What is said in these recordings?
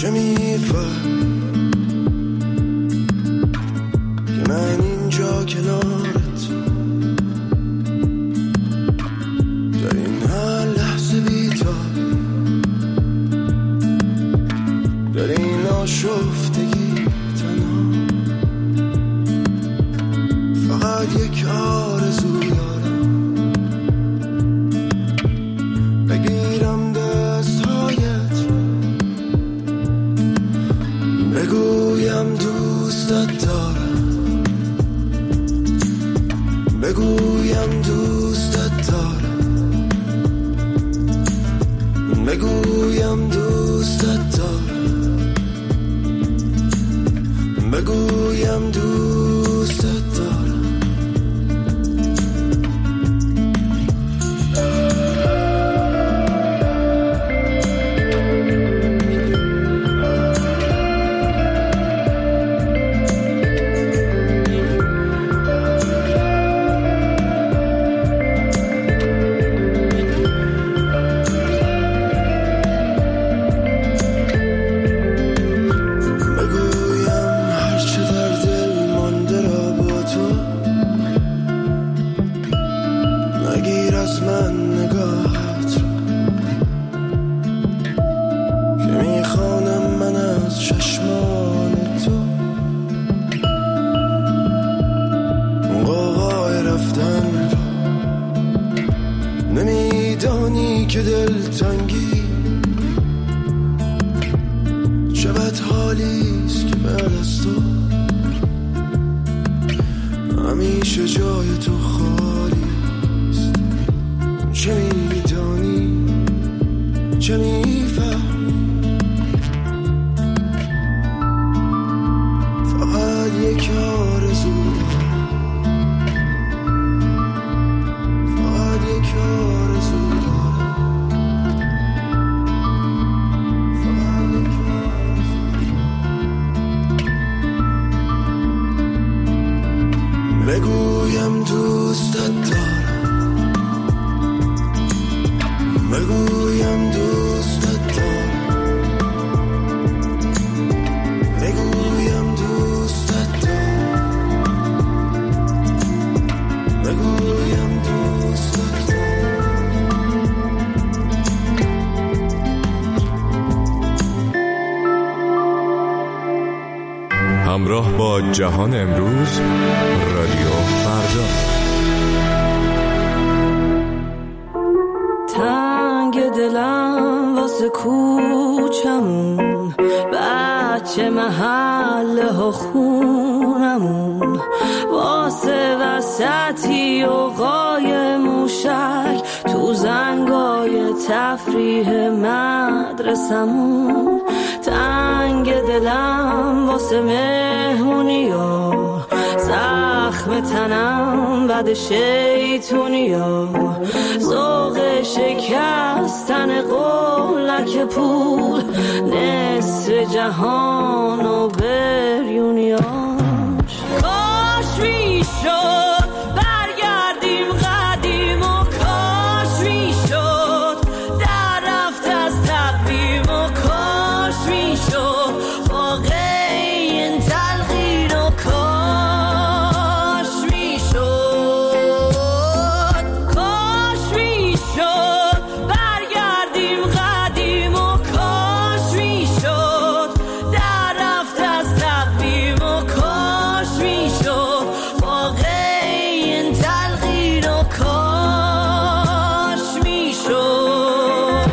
چه میفهمی که من اینجا کنارت در این هر لحظه بی‌تاب، در این آشفتگی تنها، فقط یک آرزو دارم، بگیرم دستهایت، بگویم دوستت دارم، بگویم دوستت دارم، بگویم دوستت دارم، بگویم دوستت دارم. نمیدانی که دلتنگی چه بد حالیست که بعد از تو همیشه جای تو خالیست. چه میدانی، چه میفهمی، فقط یک آرزو بگویم دوستت دارم، بگویم دوستت دارم، بگویم دوستت دارم، بگویم دوستت دارم. همراه با جهان امروز، رادیو فردا. تنگ دلم واسه کوچمون، بچه محله ها خونمون، واسه وسطی و قای موشک تو زنگای تفریح مدرسمون. تنگ دلم واسه مهمونیا، زخم تنم بعد شیطونیا، ذوق شکستن قولک پول، نصف جهان و بریونیاش. کاش میشد برگردیم قدیم و کاش میشد در رفت از تقویم و کاش میشد واقع این تلقین و کاش میشد، کاش میشد برگردیم قدیم و کاش میشد در رفت از تقویم و کاش میشد واقع این تلقین و کاش میشد.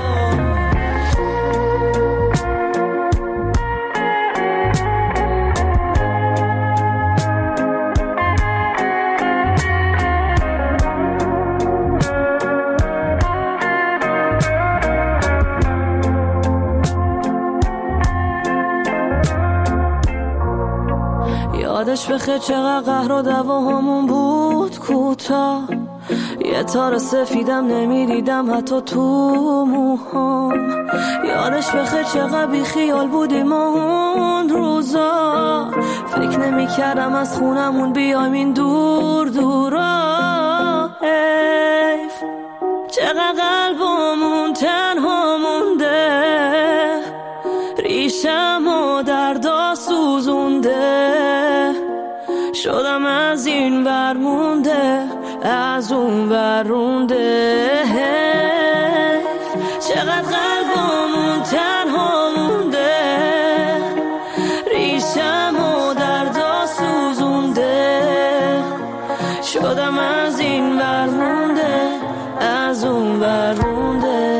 یادش بخیر چقدر قهر و دعواهامون بود کوتاه، یه تار سفیدم نمیدیدم حتی تو موهام. یادش بخیر چقدر بی خیال بودیم اون روزا، فکر نمی‌کردم از خونمون بیایم این دور دورا. حیف چقدر قلبمون تنها مونده، ریشم شدم از این ور مونده از اون ور رونده چقدر قلبمون تنها مونده ریشم و دردا سوزونده شدم از این ور مونده از اون ور رونده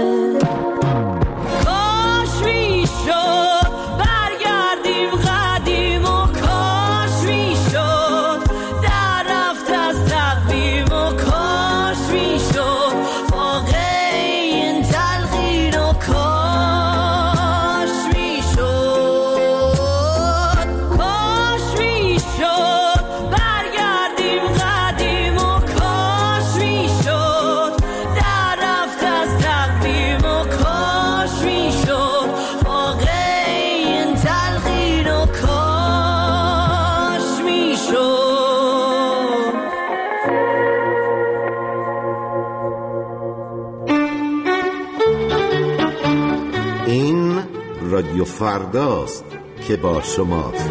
رادیو فرداست که با شماست.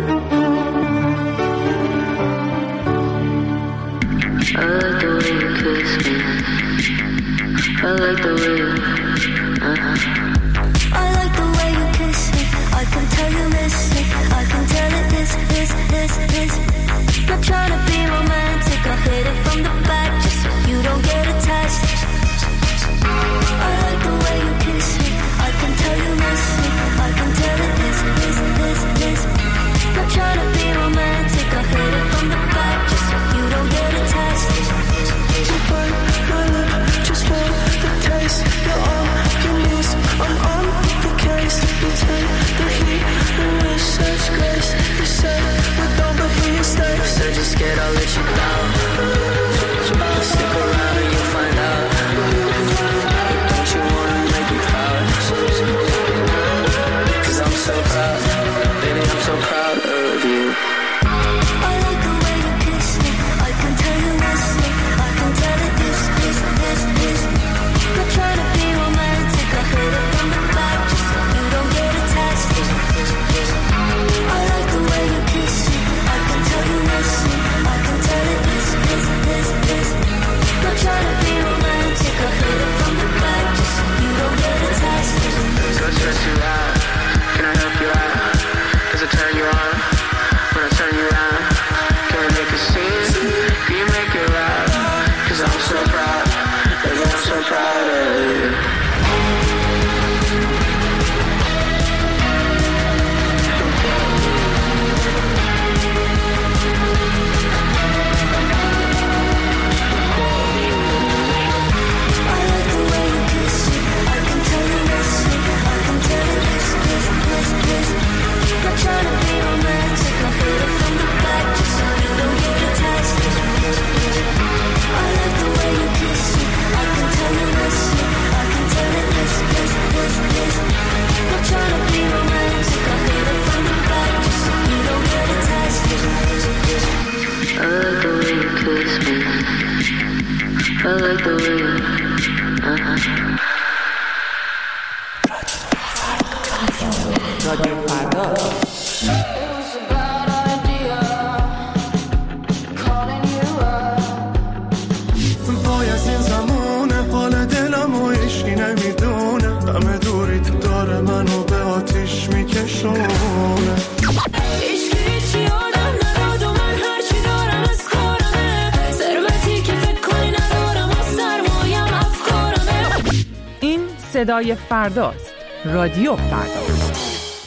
صدای فرداست. رادیو فرداست.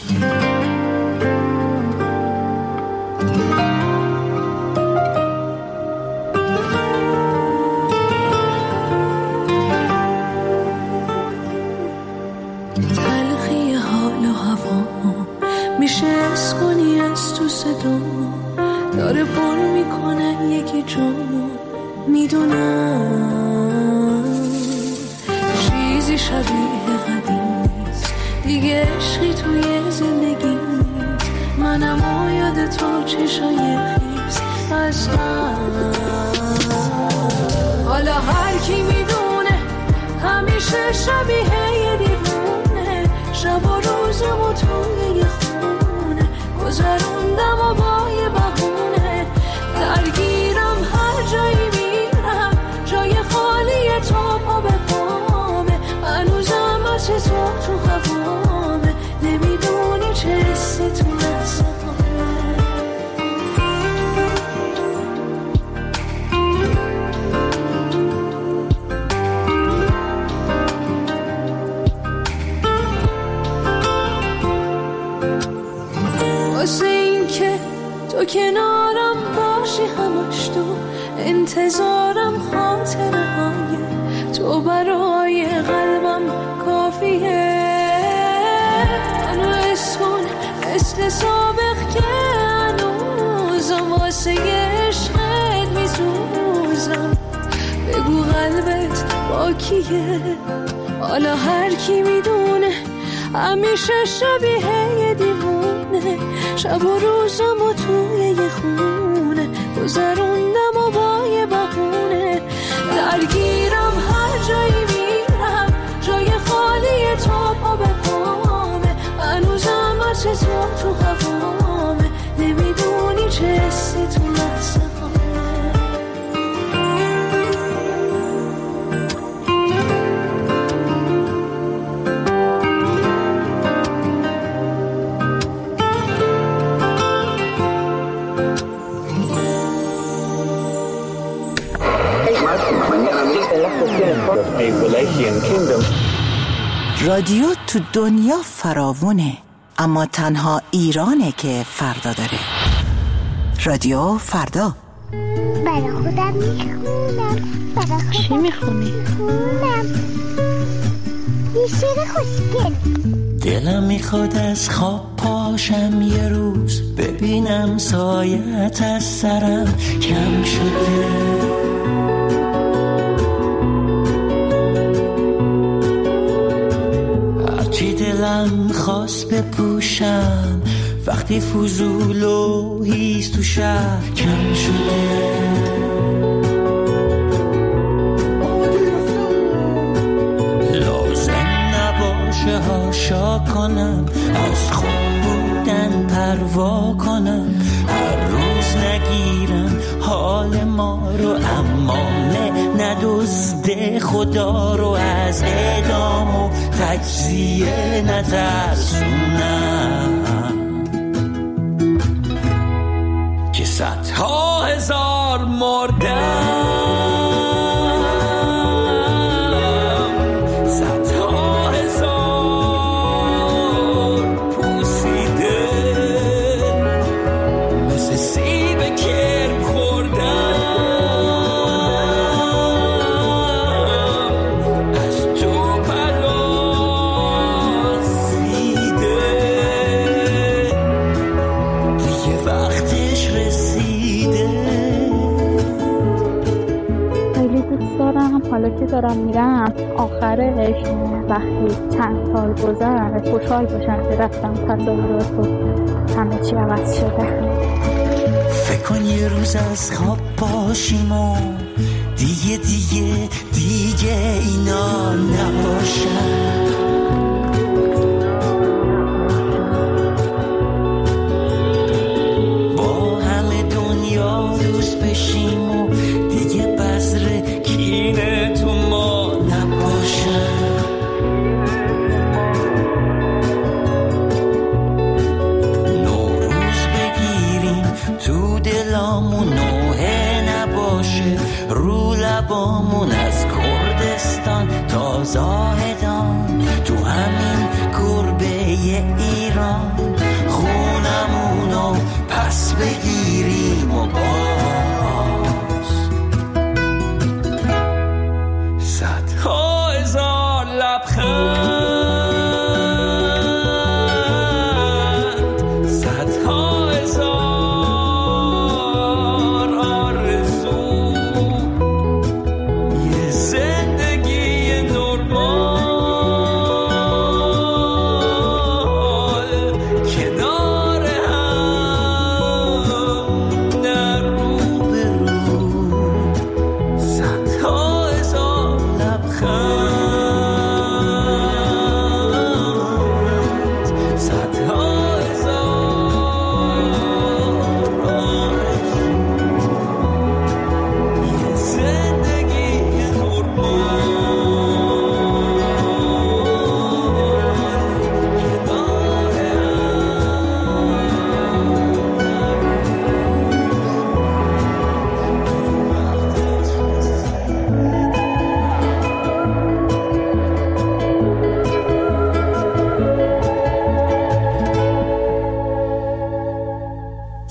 تلخی حال و هوا میشه از کنی از تو صدامو داره پر میکنه یکی جامو میدونم چیزی شبیه قدیم نیست دیگه عشقی توی زندگی نیست منم و یاد تو چشای خیز از حالا هر کی میدونه همیشه شبیه یه دیوونه شب و روزمو توی یه خونه گذروندم و با یه بهونه در تو کنارم باشی همش، تو انتظارم خاطره های تو برای قلبم کافیه. منو اسکن مثل سابق که هنوزم واسه عشقت میسوزم. بگو قلبت با کیه، حالا هر کی میدونه همیشه شبیه یه دیوونه. شب و روزم و توی یه خونه گذروندم و با یه بهونه. درگیرم هر جایی میرم، جای خالی تو پا به پامه. هنوزم هرچه تو هوامه، نمیدونی چه حسی تو لحظه رادیو تو دنیا فراوونه، اما تنها ایرانه که فردا داره. رادیو فردا. برای خودم میخونم. چی میخونی؟ یه شعر خوشگل. دلم میخواد از خواب پاشم یه روز، ببینم سایت از سرم کم شده. هرچی دلم خواست بپوشم، وقتی فضول و هیز تو شهر کم شده. هاشا کنم، از خوب بودن پروا کنم، هر روز نگیرم حال ما رو، اما ندزده خدا رو، از اعدام و تجزیه نترسونم که صدها هزار مردم. حالا که دارم میرم آخرش، وقتی چند سال گذشت خوشحال باشم که رفتم، تصاورات و همه چی عوض شده. فکر کن یه روز از خواب باشیم و دیگه اینا نباشن. با همه دنیا دوست بشیم و دیگه بذر کینه تو ما نباشن. نوروز بگیریم تو دلامون، نوحه نباشه رو لبامون، از کردستان تا زاهدان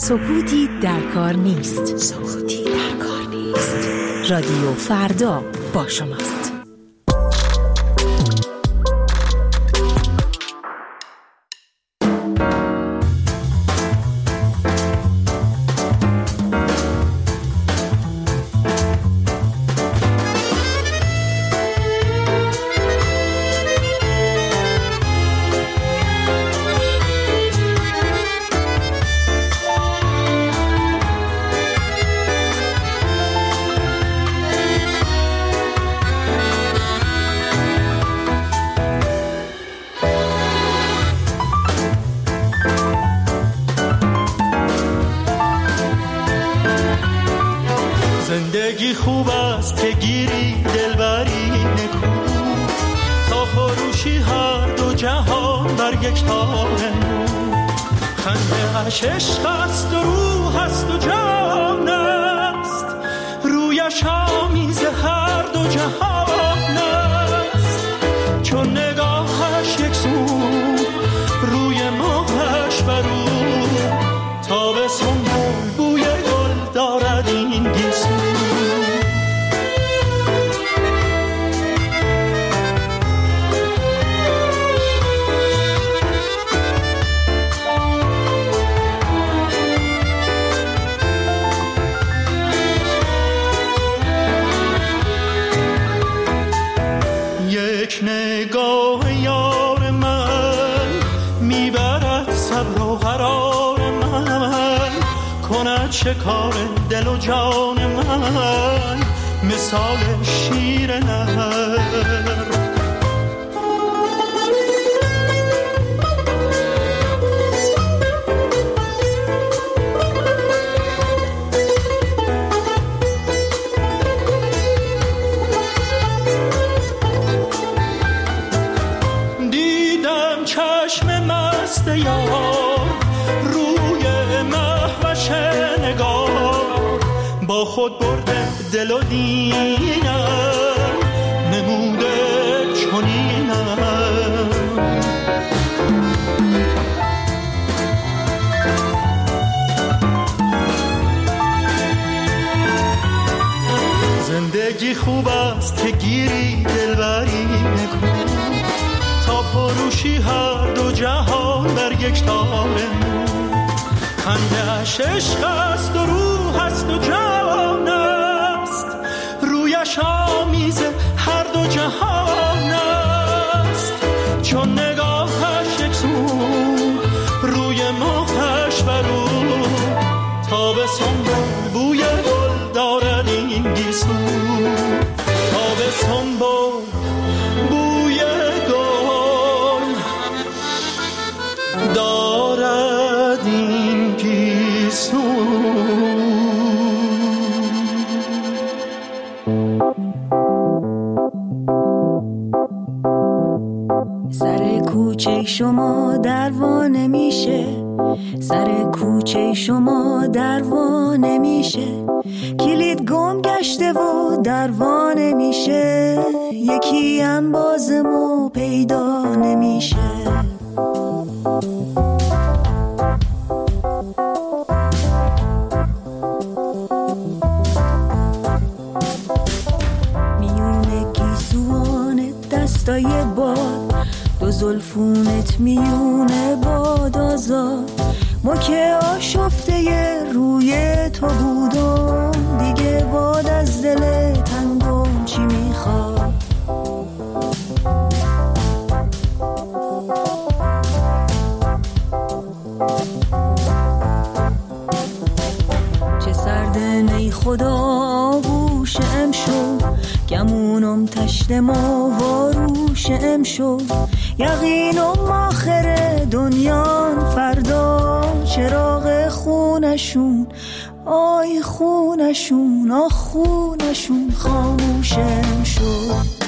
سکوتی در کار نیست. سکوتی در کار نیست. رادیو فردا با شماست. زندگی خوب است که گیری دلبری نکو، تا فروشی هر دو جهان بر یک تار نو. خنده اش عشق است و روح است و جان است، رویش آمیز هر دو جهان است. چون نگاهش یک سو، روی ماهش برو، تا به سنبول بوی گل دارد این گیسو. یک نگاه یار من میبرد صبر و قرار من، کند شکار دل و جان من مثال شیر نر. دیدم چشم مست یار روی مهوش نگار، با خود برده دل و دینم نموده چنینم. زندگی خوب است که گیری دلبری نکو، تا فروشی هر دو جهان بر یک تار نو. خنده اش عشق است و روح است و جان است، رویش آمیز هر دو جهان است. چون نگاهش یک سو، روی ماهش برو، تا به سنبول بوی گل دارد این گیسو. تا به سنبول بوی گل دارد این گیسو. سر کوچه شما دروا نمیشه، سر کوچه شما دروا نمیشه، کلید گم گشته و دروا نمیشه، یکی انبازمو پیدا نمیشه. میونه گیسوان دستای باد، دو زلفونت میونه باد آزاد، ما که آشفته روی تو بودم، دیگه باد از دل تنگم چی میخواد. چه سردن ای خدا آغوشم شو، گمونم تشتم آواروشم شو، یقینم آخر دنیان فردا، چراغ خونشون آی خونشون آ خونشون خاموشم شد.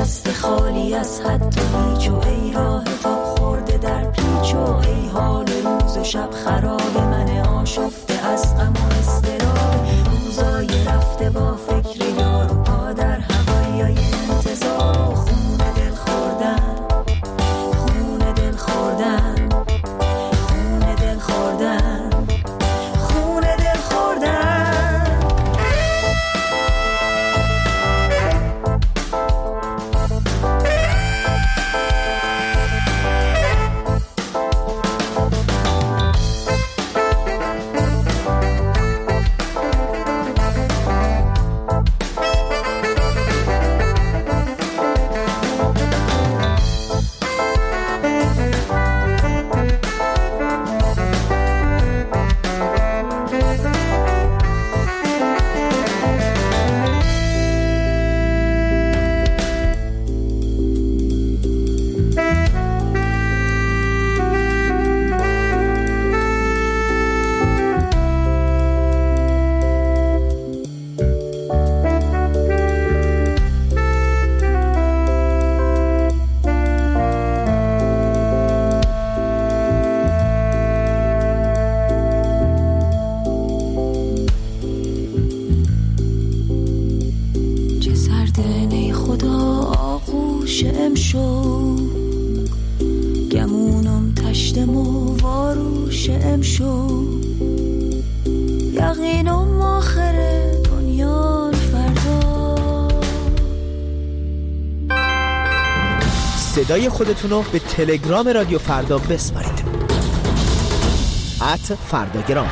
دست خالی از حد و هیچ و ای راه تا خورده در پیچ و ای حال روز و شب خراب من آشفته از غم و اضطراب روزای رفته با فکر یار و پا در هوای انتظار و خون دل خوردن خون دل خوردن خون دل خوردن خون دل خوردن. گمونم تشتم و واروش امشو یقینم آخر دنیا فردا. صدای خودتونو به تلگرام رادیو فردا بسپارید @فرداگرام.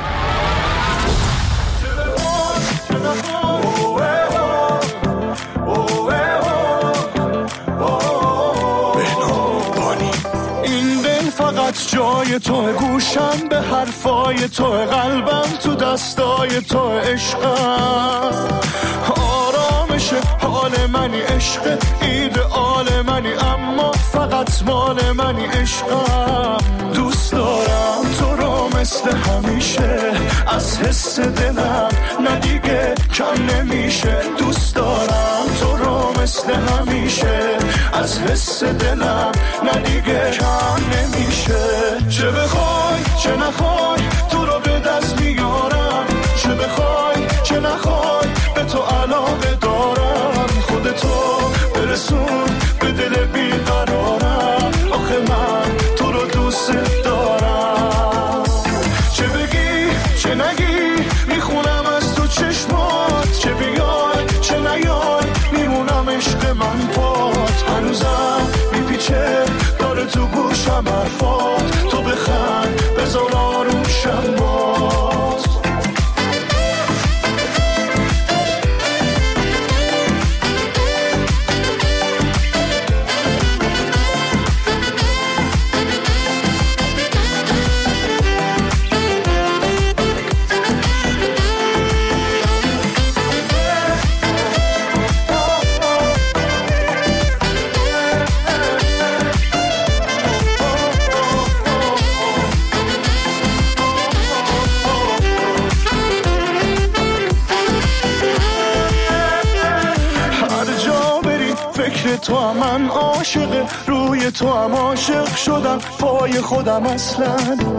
جای تو گوشم به حرفای تو قلبم تو دستای تو عشقم آرامش حال منی عشق ایدئال منی اما فقط مال منی عشقم دوست دارم تو رو مثل همیشه از حس دلم نه دیگه کم نمیشه دوست دارم تو رو مثل همیشه از حس دلم نه دیگه کم نمیشه چه بخوای چه نخوای تو رو به دست میارم چه بخوای چه نخوای به تو علاقه دارم خودتو برسون به دل بیقرارم آخه من تو رو دوست دارم چه بگی چه نگی میخونم از تو چشمات چه بیای چه نیای میمونم عشق من پات هنوزم میپیچه داره تو گوشم حرفات تو بخند بذار آروشم باز تو هم من عاشق روی تو هم عاشق شدم پای خودم اصلا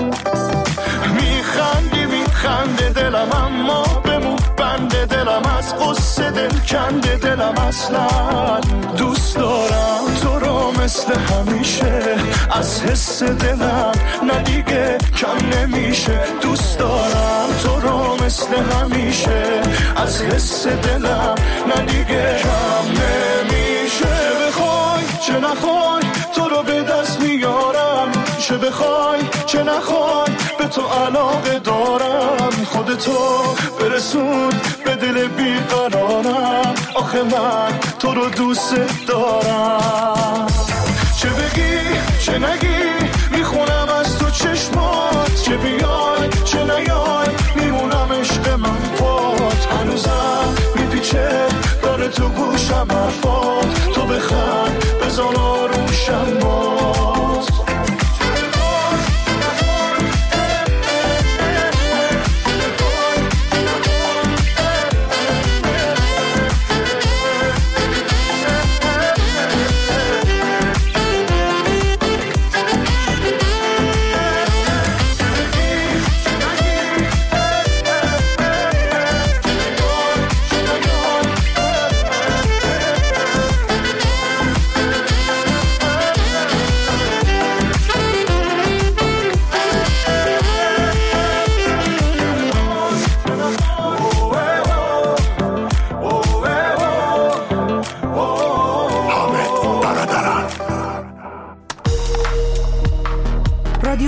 میخنده دلم اما بمون بنده دلم از قصه دل کنده دلم اصلا دوست دارم تو رو مثل همیشه از حس دلم نه دیگه کم نمیشه دوست دارم تو رو مثل همیشه از حس دلم نه دیگه کم نمیشه چه بخوای چه نخوای تو رو به دست میارم چه بخوای چه نخوای به تو علاقه دارم خودتو برسون به دل بیقرارم آخه من تو رو دوست دارم چه بگی چه نگی میخونم از تو چشمات چه بیای چه نیای میمونم عشق من پات هنوزم میپیچه داره تو گوشم حرفات تو بخند بزن آروشم باز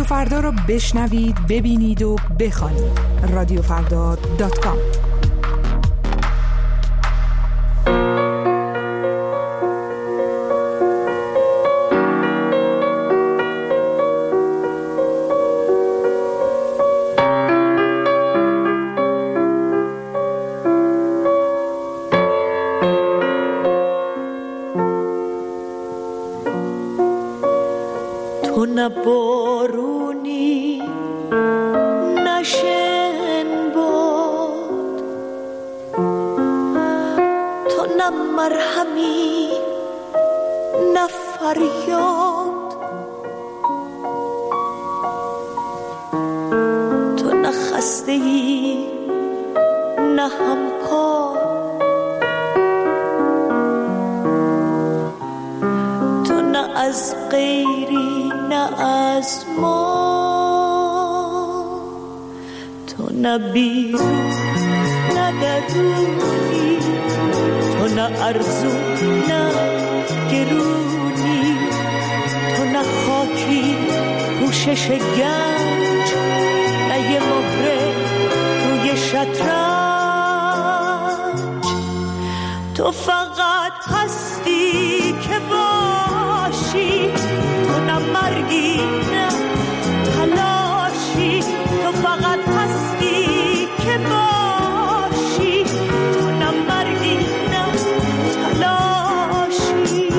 فردا را بشنوید، ببینید و بخوانید. رادیوفردا.com. تو نه بارونی نه شن باد، تو نه مرهمی نه فریاد، تو نه خسته‌ای نه همپا، تو نه از غیری نه از ما، تو نه بیرون نه درونی، تو نه ارزون نه گرونی، تو نه خاکی پوشش گنج نه یه مهره روی شطرنج، تو فقط هستی که باشی، تو نه مرگی نه تلاشی، تو فقط هستی که باشی، تو نه مرگی نه تلاشی.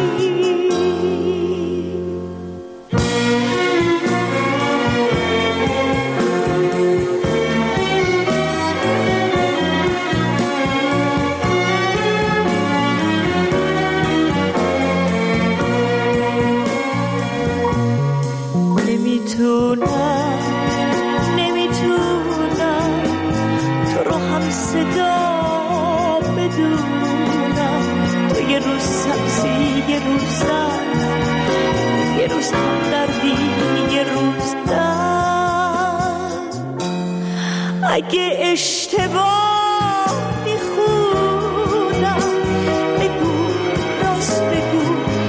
نمیتونم تو رو هم صدا بدونم، تو یه روز سبزی یه روز زن، یه روز هم دردی یه روز درد. اگه اشتباه میخونم بگو، راست بگو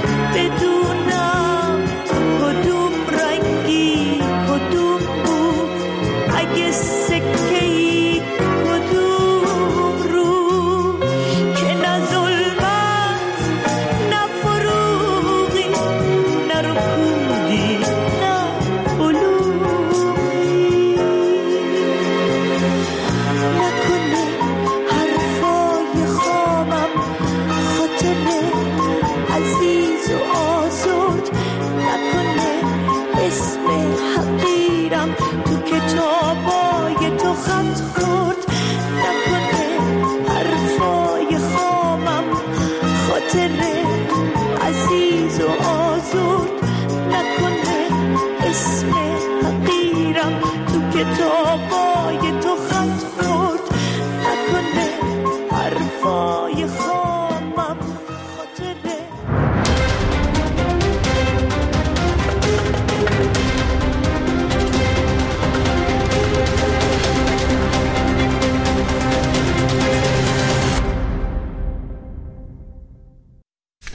بدونم تو کدوم رنگی کدوم بود، اگه سکه‌ای کدوم رو، که نه ظلمت نه فروغی نه رکودی نه بلوغی، نکنه حرفای خامم خاطر عزیز و آزاد، نکنه اسم